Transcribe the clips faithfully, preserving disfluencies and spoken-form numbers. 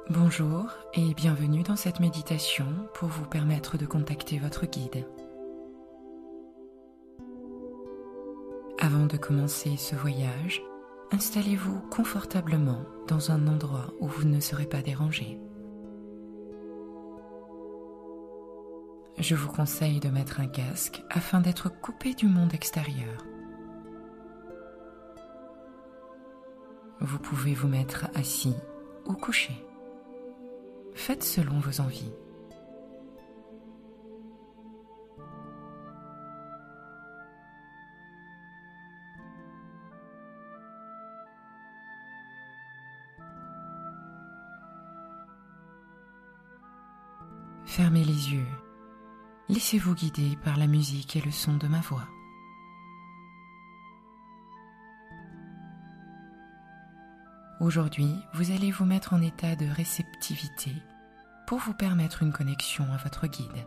Bonjour et bienvenue dans cette méditation pour vous permettre de contacter votre guide. Avant de commencer ce voyage, installez-vous confortablement dans un endroit où vous ne serez pas dérangé. Je vous conseille de mettre un casque afin d'être coupé du monde extérieur. Vous pouvez vous mettre assis ou couché. Faites selon vos envies. Fermez les yeux. Laissez-vous guider par la musique et le son de ma voix. Aujourd'hui, vous allez vous mettre en état de réceptivité pour vous permettre une connexion à votre guide.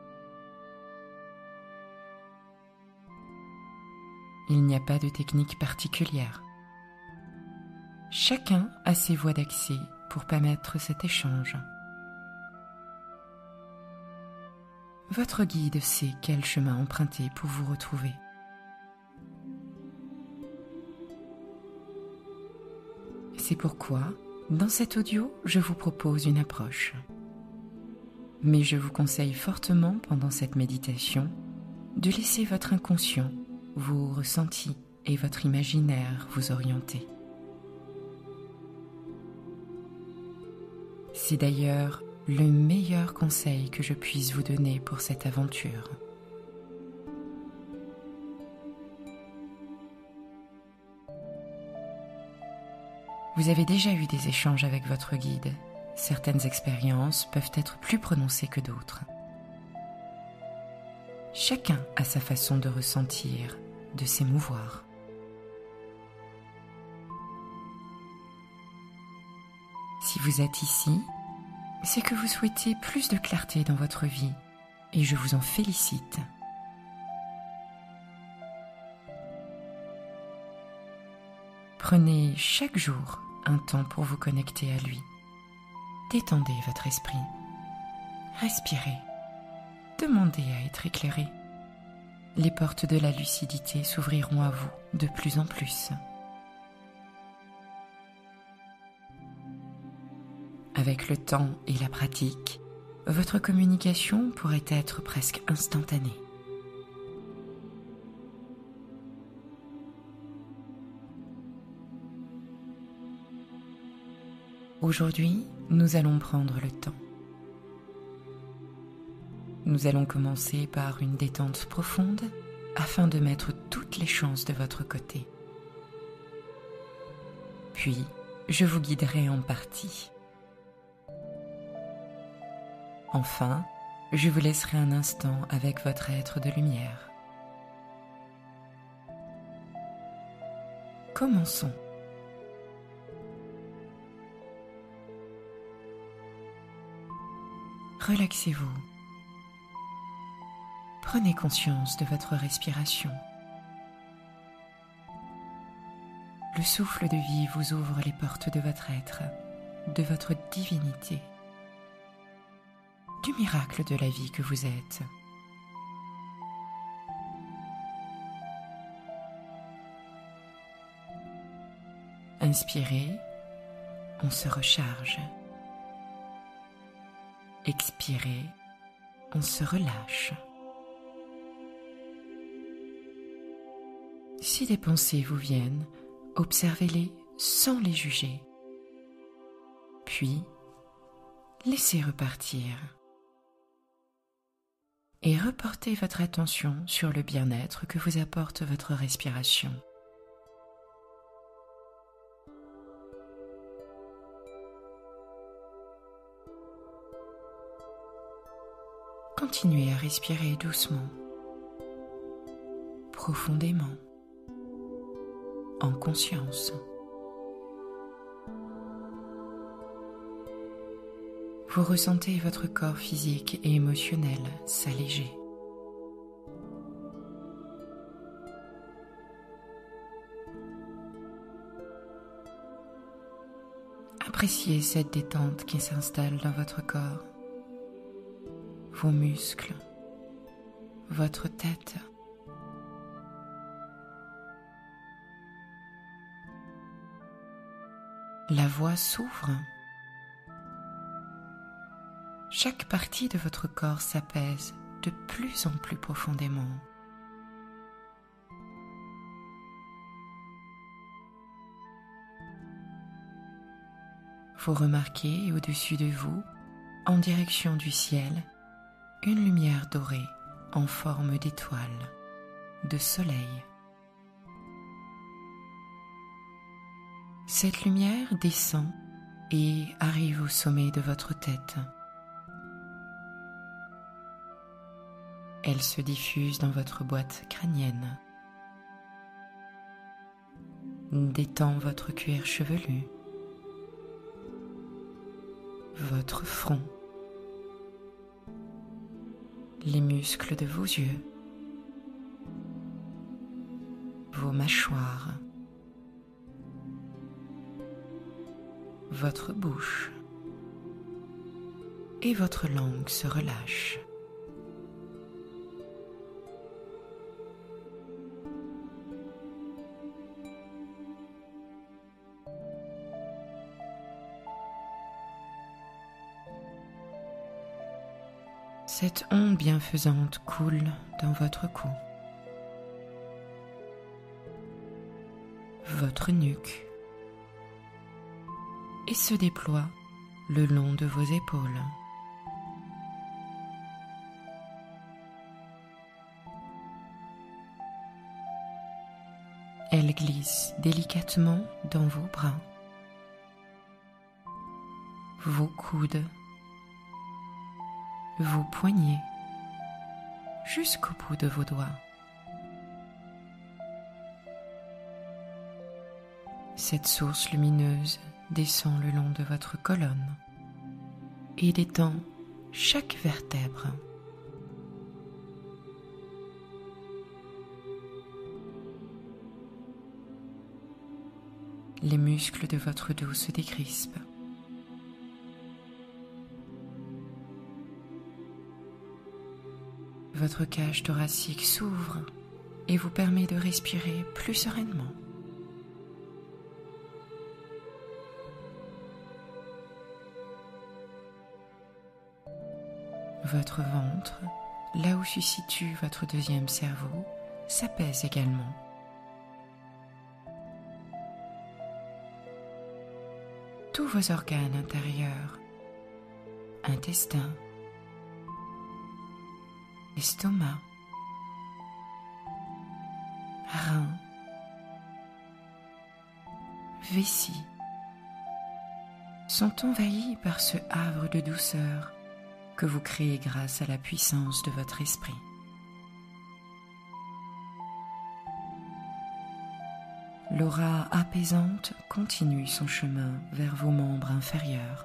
Il n'y a pas de technique particulière. Chacun a ses voies d'accès pour permettre cet échange. Votre guide sait quel chemin emprunter pour vous retrouver. C'est pourquoi, dans cet audio, je vous propose une approche. Mais je vous conseille fortement, pendant cette méditation, de laisser votre inconscient, vos ressentis et votre imaginaire vous orienter. C'est d'ailleurs le meilleur conseil que je puisse vous donner pour cette aventure. Vous avez déjà eu des échanges avec votre guide. Certaines expériences peuvent être plus prononcées que d'autres. Chacun a sa façon de ressentir, de s'émouvoir. Si vous êtes ici, c'est que vous souhaitez plus de clarté dans votre vie et je vous en félicite. Prenez chaque jour un temps pour vous connecter à lui. Détendez votre esprit. Respirez. Demandez à être éclairé. Les portes de la lucidité s'ouvriront à vous de plus en plus. Avec le temps et la pratique, votre communication pourrait être presque instantanée. Aujourd'hui, nous allons prendre le temps. Nous allons commencer par une détente profonde afin de mettre toutes les chances de votre côté. Puis, je vous guiderai en partie. Enfin, je vous laisserai un instant avec votre être de lumière. Commençons. Relaxez-vous. Prenez conscience de votre respiration. Le souffle de vie vous ouvre les portes de votre être, de votre divinité, du miracle de la vie que vous êtes. Inspirez, on se recharge. Expirez, on se relâche. Si des pensées vous viennent, observez-les sans les juger. Puis, laissez repartir. Et reportez votre attention sur le bien-être que vous apporte votre respiration. Continuez à respirer doucement, profondément, en conscience. Vous ressentez votre corps physique et émotionnel s'alléger. Appréciez cette détente qui s'installe dans votre corps, vos muscles, votre tête. La voix s'ouvre. Chaque partie de votre corps s'apaise de plus en plus profondément. Vous remarquez au-dessus de vous, en direction du ciel, une lumière dorée en forme d'étoile, de soleil. Cette lumière descend et arrive au sommet de votre tête. Elle se diffuse dans votre boîte crânienne, détend votre cuir chevelu, votre front, les muscles de vos yeux, vos mâchoires, votre bouche et votre langue se relâche. Cette onde bienfaisante coule dans votre cou, votre nuque et se déploie le long de vos épaules. Elle glisse délicatement dans vos bras, vos coudes, vos poignets, jusqu'au bout de vos doigts. Cette source lumineuse descend le long de votre colonne et détend chaque vertèbre. Les muscles de votre dos se décrispent. Votre cage thoracique s'ouvre et vous permet de respirer plus sereinement. Votre ventre, là où se situe votre deuxième cerveau, s'apaise également. Tous vos organes intérieurs, intestins, estomac, reins, vessie, sont envahis par ce havre de douceur que vous créez grâce à la puissance de votre esprit. L'aura apaisante continue son chemin vers vos membres inférieurs.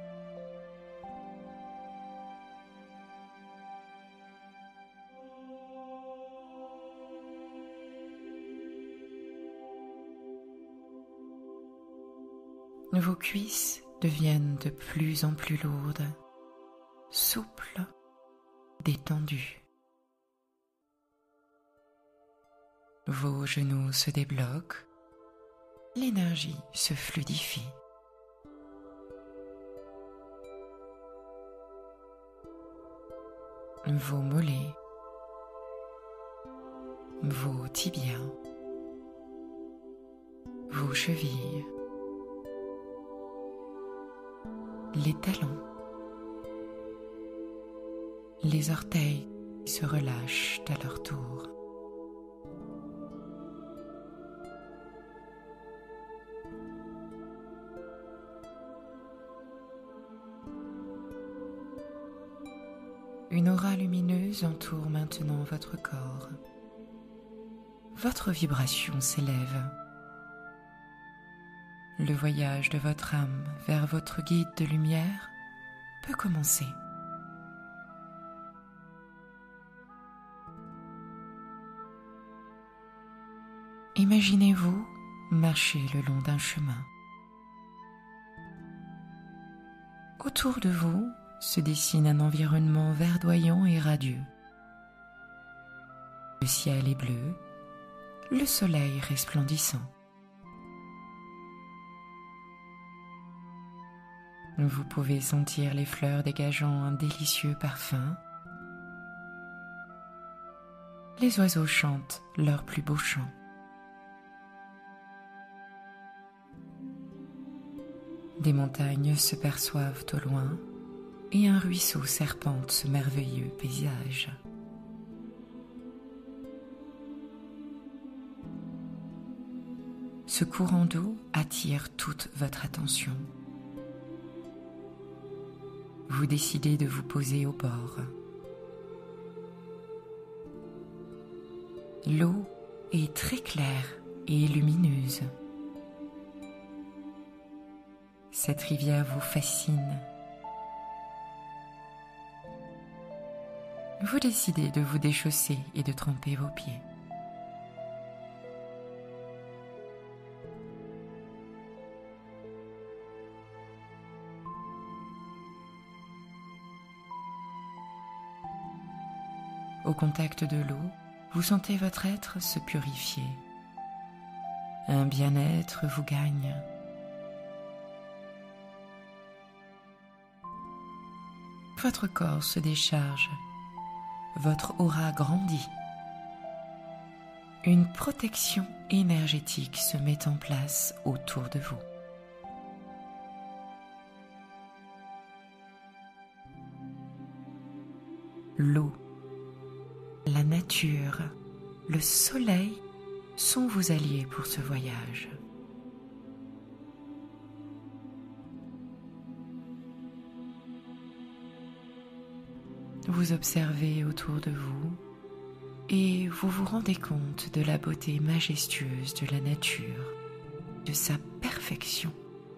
Vos cuisses deviennent de plus en plus lourdes, souples, détendues. Vos genoux se débloquent, l'énergie se fluidifie. Vos mollets, vos tibias, vos chevilles, les talons, les orteils se relâchent à leur tour. Une aura lumineuse entoure maintenant votre corps. Votre vibration s'élève. Le voyage de votre âme vers votre guide de lumière peut commencer. Imaginez-vous marcher le long d'un chemin. Autour de vous se dessine un environnement verdoyant et radieux. Le ciel est bleu, le soleil resplendissant. Vous pouvez sentir les fleurs dégageant un délicieux parfum. Les oiseaux chantent leur plus beau chant. Des montagnes se perçoivent au loin et un ruisseau serpente ce merveilleux paysage. Ce courant d'eau attire toute votre attention. Vous décidez de vous poser au bord. L'eau est très claire et lumineuse. Cette rivière vous fascine. Vous décidez de vous déchausser et de tremper vos pieds. Au contact de l'eau, vous sentez votre être se purifier. Un bien-être vous gagne. Votre corps se décharge. Votre aura grandit. Une protection énergétique se met en place autour de vous. L'eau, la nature, le soleil sont vos alliés pour ce voyage. Vous observez autour de vous et vous vous rendez compte de la beauté majestueuse de la nature, de sa perfection.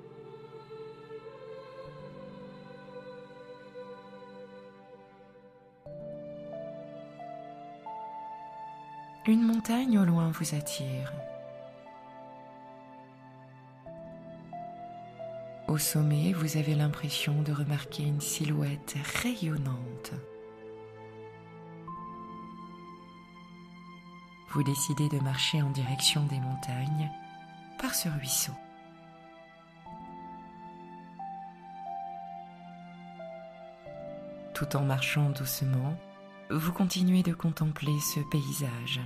Une montagne au loin vous attire. Au sommet, vous avez l'impression de remarquer une silhouette rayonnante. Vous décidez de marcher en direction des montagnes par ce ruisseau. Tout en marchant doucement, vous continuez de contempler ce paysage.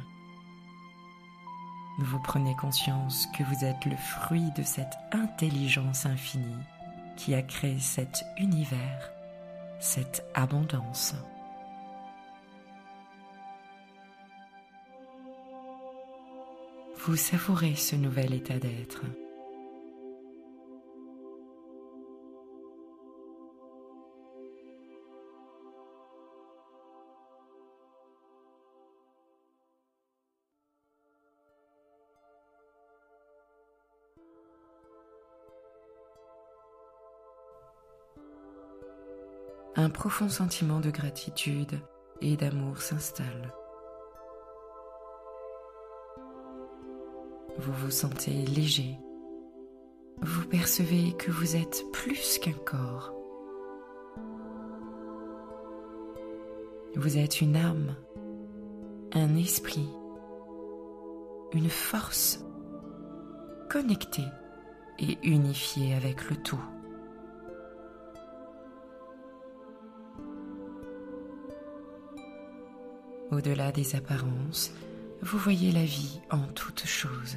Vous prenez conscience que vous êtes le fruit de cette intelligence infinie qui a créé cet univers, cette abondance. Vous savourez ce nouvel état d'être. Un profond sentiment de gratitude et d'amour s'installe. Vous vous sentez léger. Vous percevez que vous êtes plus qu'un corps. Vous êtes une âme, un esprit, une force connectée et unifiée avec le tout. Au-delà des apparences, vous voyez la vie en toute chose.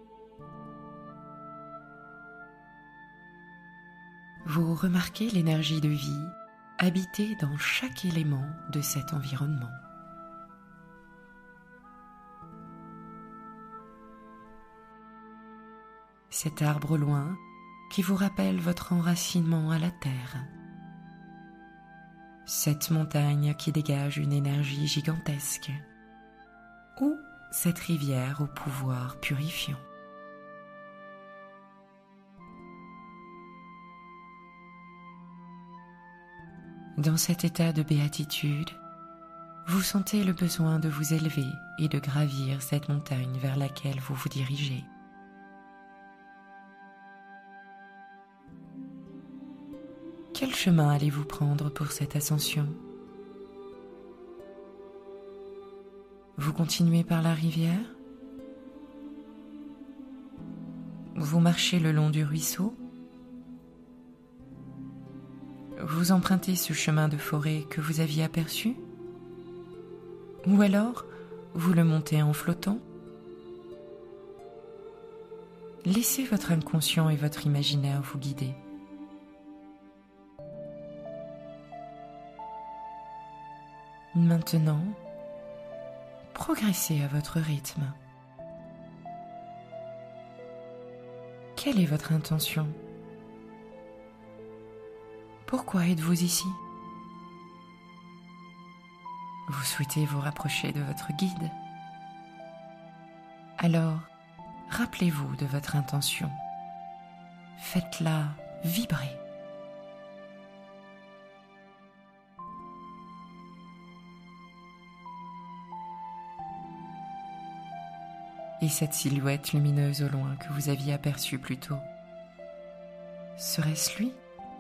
Vous remarquez l'énergie de vie habitée dans chaque élément de cet environnement. Cet arbre au loin qui vous rappelle votre enracinement à la terre. Cette montagne qui dégage une énergie gigantesque, ou cette rivière au pouvoir purifiant. Dans cet état de béatitude, vous sentez le besoin de vous élever et de gravir cette montagne vers laquelle vous vous dirigez. Quel chemin allez-vous prendre pour cette ascension? Vous continuez par la rivière? Vous marchez le long du ruisseau? Vous empruntez ce chemin de forêt que vous aviez aperçu? Ou alors, vous le montez en flottant? Laissez votre inconscient et votre imaginaire vous guider. Maintenant, progressez à votre rythme. Quelle est votre intention? Pourquoi êtes-vous ici? Vous souhaitez vous rapprocher de votre guide? Alors, rappelez-vous de votre intention. Faites-la vibrer. Et cette silhouette lumineuse au loin que vous aviez aperçue plus tôt, serait-ce lui?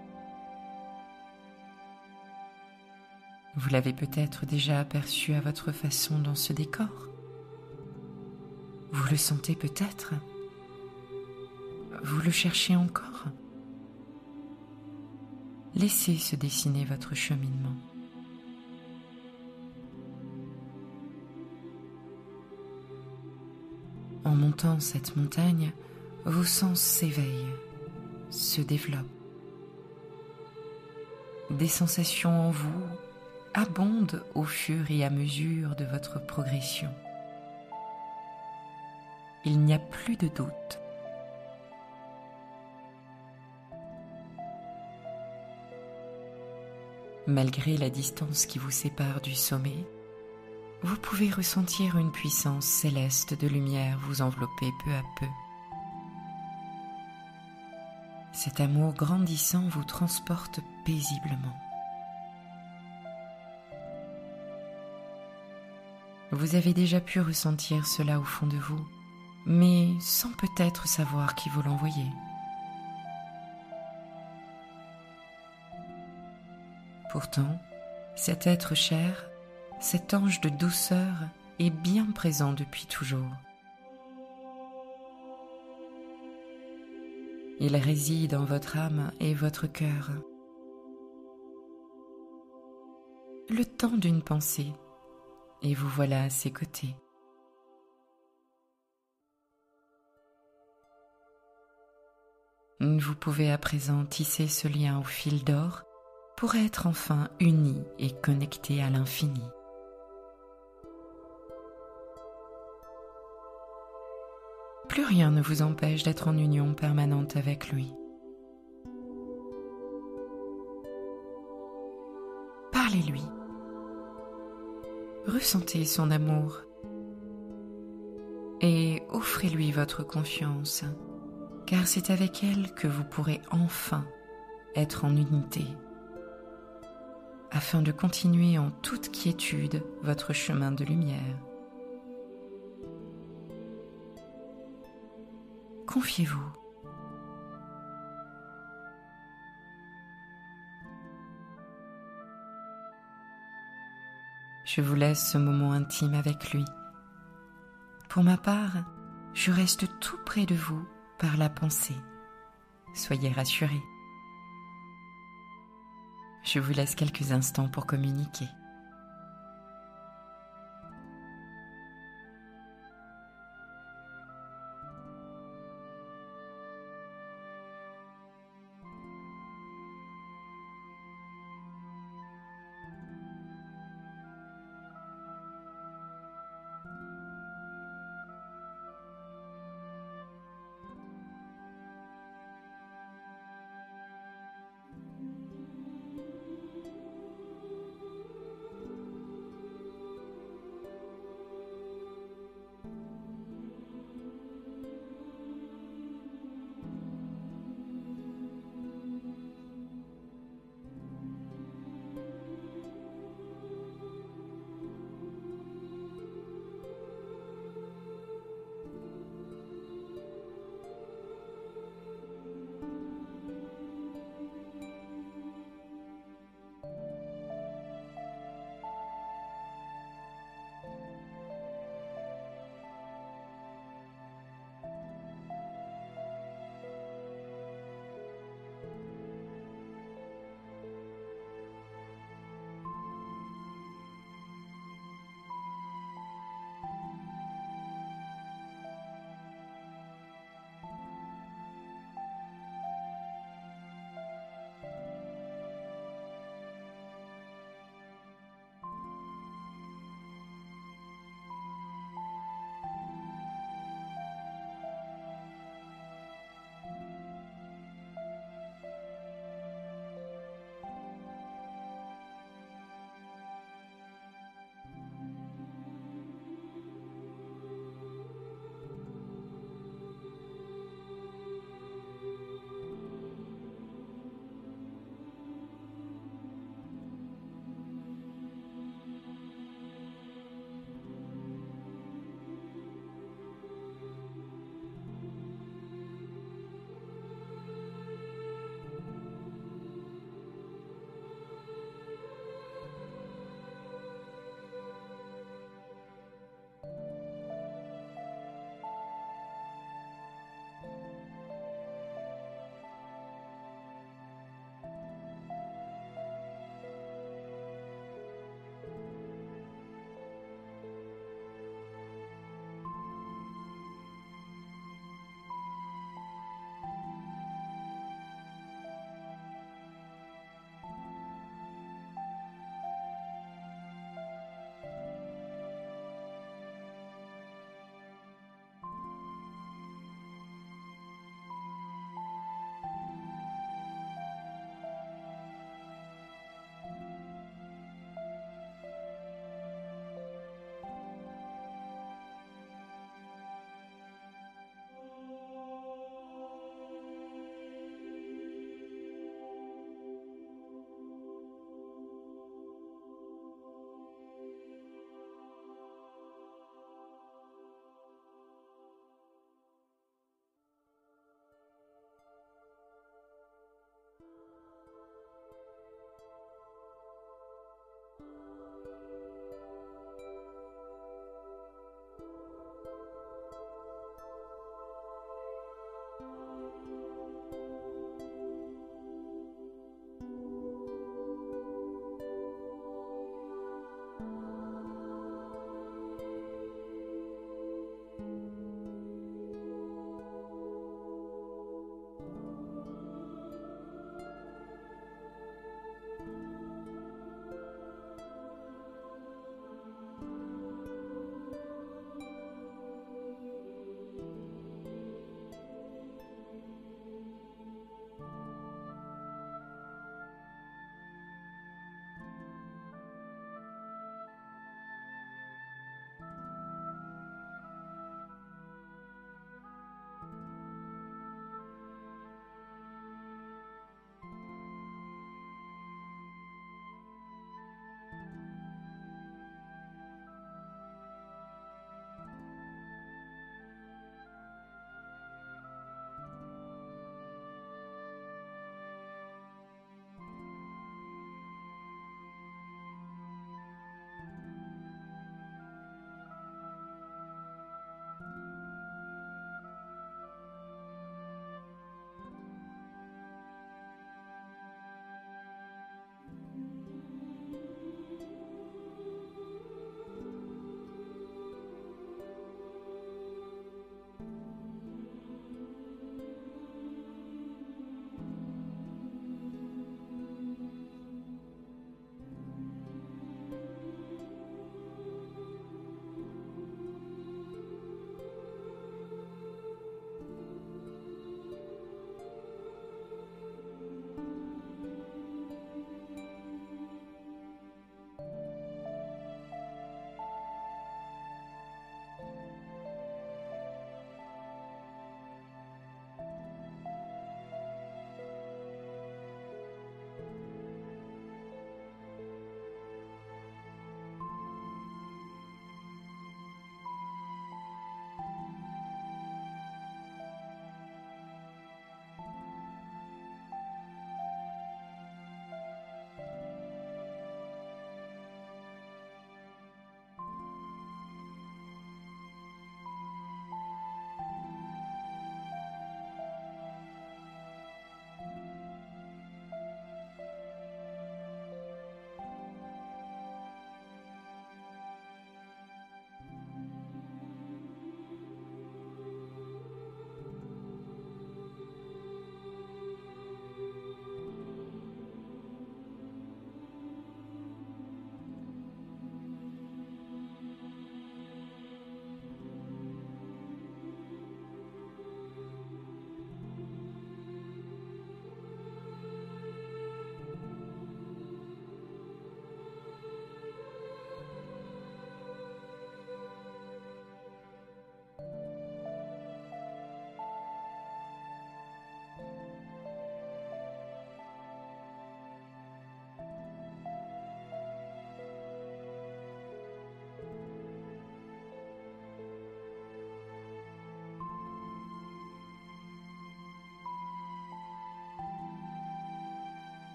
Vous l'avez peut-être déjà aperçu à votre façon dans ce décor. Vous le sentez peut-être. Vous le cherchez encore. Laissez se dessiner votre cheminement. En montant cette montagne, vos sens s'éveillent, se développent. Des sensations en vous abondent au fur et à mesure de votre progression. Il n'y a plus de doute. Malgré la distance qui vous sépare du sommet, vous pouvez ressentir une puissance céleste de lumière vous envelopper peu à peu. Cet amour grandissant vous transporte paisiblement. Vous avez déjà pu ressentir cela au fond de vous, mais sans peut-être savoir qui vous l'envoyait. Pourtant, cet être cher, cet ange de douceur est bien présent depuis toujours. Il réside en votre âme et votre cœur. Le temps d'une pensée, et vous voilà à ses côtés. Vous pouvez à présent tisser ce lien au fil d'or pour être enfin unis et connectés à l'infini. Plus rien ne vous empêche d'être en union permanente avec lui. Parlez-lui. Ressentez son amour et offrez-lui votre confiance, car c'est avec elle que vous pourrez enfin être en unité, afin de continuer en toute quiétude votre chemin de lumière. Confiez-vous. Je vous laisse ce moment intime avec lui. Pour ma part, je reste tout près de vous par la pensée. Soyez rassurés. Je vous laisse quelques instants pour communiquer.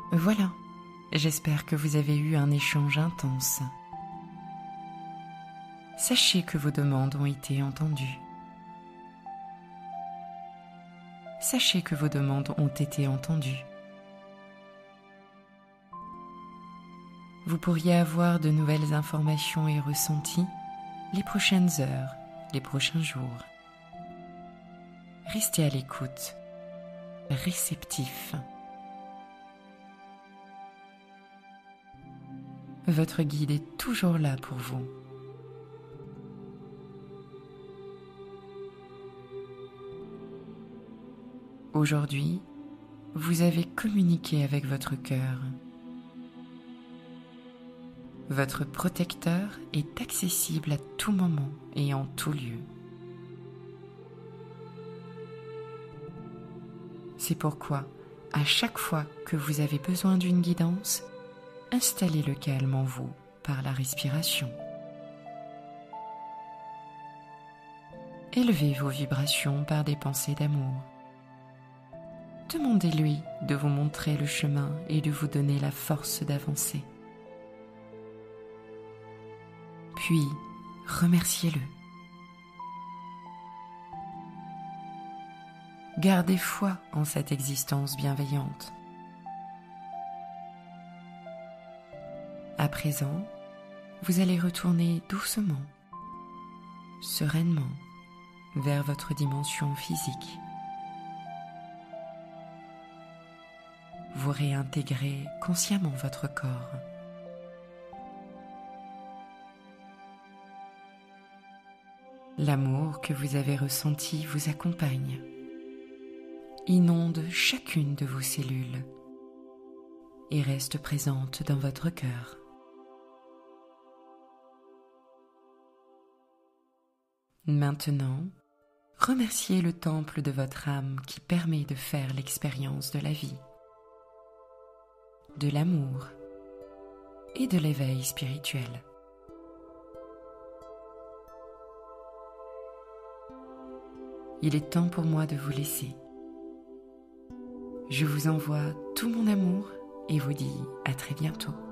Voilà, j'espère que vous avez eu un échange intense. Sachez que vos demandes ont été entendues. Sachez que vos demandes ont été entendues. Vous pourriez avoir de nouvelles informations et ressentis les prochaines heures, les prochains jours. Restez à l'écoute, réceptif. Votre guide est toujours là pour vous. Aujourd'hui, vous avez communiqué avec votre cœur. Votre protecteur est accessible à tout moment et en tout lieu. C'est pourquoi, à chaque fois que vous avez besoin d'une guidance, installez le calme en vous par la respiration. Élevez vos vibrations par des pensées d'amour. Demandez-lui de vous montrer le chemin et de vous donner la force d'avancer. Puis, remerciez-le. Gardez foi en cette existence bienveillante. À présent, vous allez retourner doucement, sereinement, vers votre dimension physique. Vous réintégrez consciemment votre corps. L'amour que vous avez ressenti vous accompagne, inonde chacune de vos cellules et reste présente dans votre cœur. Maintenant, remerciez le temple de votre âme qui permet de faire l'expérience de la vie, de l'amour et de l'éveil spirituel. Il est temps pour moi de vous laisser. Je vous envoie tout mon amour et vous dis à très bientôt.